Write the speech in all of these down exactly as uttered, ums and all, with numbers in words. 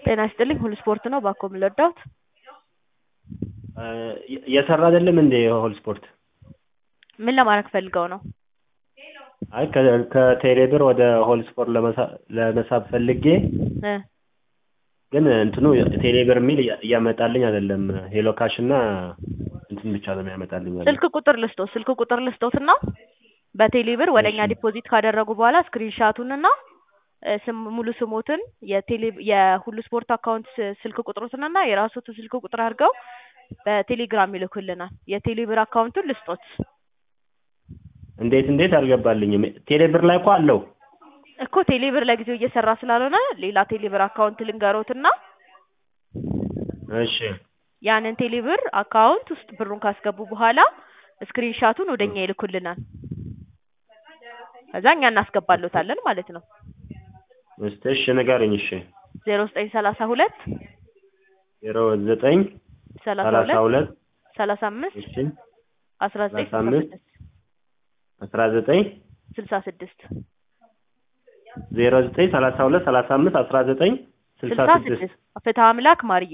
ጤና ይስጥልኝ ሁሉ ስፖርት ነው ባኮ ምለዳውት የሰራ አይደለም እንዴ ሆል ስፖርት ምን ለማድረግ ፈልገው ነው? አይ ከቴሌብር ወደ ሆል ስፖርት ለመሳብ ፈልጌ እ ግን እንትኑ ቴሌብር ሚል ያመጣልኝ አይደለም ሄሎ ካሽ እና እንትን ብቻ ነው የሚያመጣልኝ አይደል? ስልክ ቁጥር ልስጦት ስልክ ቁጥር ልስጦትና በቴሌብር ወደኛ ዲፖዚት ካደረጉ በኋላ ስክሪንሻቱንና ስም ሙሉ ስሞትን የቴሌ የሁሉ ስፖርት አካውንት ስልክ ቁጥሩንና የራሱት ስልክ ቁጥር አድርገው በቴሌግራም ይልኩልናል የቴሌብር አካውንቱን ልስጦት እንዴት እንዴት አልገባልኝም ቴሌብር ላይ እኮ አለው እኮ ቴሌብር ለጊዜው እየሰራ ስላልሆነ ሌላ ቴሌብር አካውንት ልንገሮትና እሺ ያንን ቴሌብር አካውንት ውስጥ ብሩን ካስገቡ በኋላ ስክሪንሻቱን ወደኛ ይልኩልናል ከዛኛ እናስገባለታለን ማለት ነው እሺ ንገረኝ እሺ ዜሮ ዘጠኝ ሰላሳ ሁለት ዜሮ ዘጠኝ ሰላሳ ሁለት ሰላሳ አምስት እሺ አስራ ዘጠኝ አስራ ዘጠኝ ስልሳ ስድስት ዜሮ ዘጠኝ ሰላሳ ሁለት ሰላሳ አምስት አስራ ዘጠኝ ስልሳ ስድስት ፍትህ አምላክ ማርዬ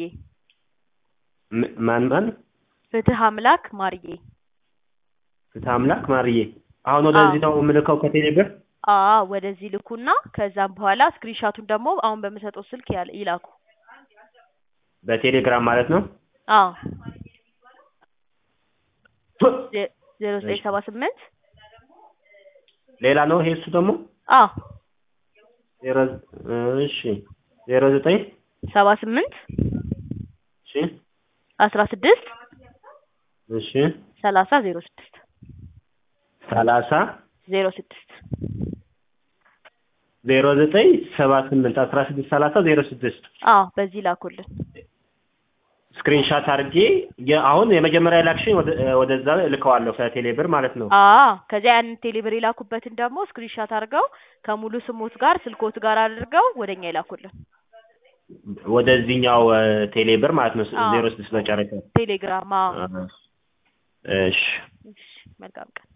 ማን ማን ፍትህ አምላክ ማርዬ ፍትህ አምላክ ማርዬ አሁን ወደዚህ ነው ምልከው ከቴሌብር አዎ ወደዚህ ልኩና ከዛም በኋላ ስክሪንሻቱን ደግሞ አሁን በመሰጠው ስልክ ይላኩ በቴሌግራም ማለት ነው አዎ ዜሮ ዘጠኝ ሰባ ስምንት ሌላ ነው ይሄ እሱ ደግሞ አዎ ዜሮ እሺ ዜሮ ዘጠኝ ሰባ ስምንት እሺ አስራ ስድስት እሺ ሰላሳ ዜሮ ስድስት ሰላሳ ዜሮ ስድስት ዜሮ ዘጠኝ ሰባ ስምንት አስራ ስድስት ሰላሳ ዜሮ ስድስት አዎ በዚህ ላኩልን ስክሪንሻት አድርጌ አሁን የመጀመሪያ ላክሽን ወደዛ ልከዋለሁ ከቴሌብር ማለት ነው አዎ ከዚያ ያን ቴሌብር ይላኩበትን ደግሞ ስክሪንሻት አድርገው ከሙሉ ስሞት ጋር ስልኮት ጋር አድርገው ወደኛ ይላኩልን ወደዚህኛው ቴሌብር ማለት ነው ዜሮ ስድስት መጨረሻ ቴሌግራም አዎ እሺ እሺ መልካም ቀን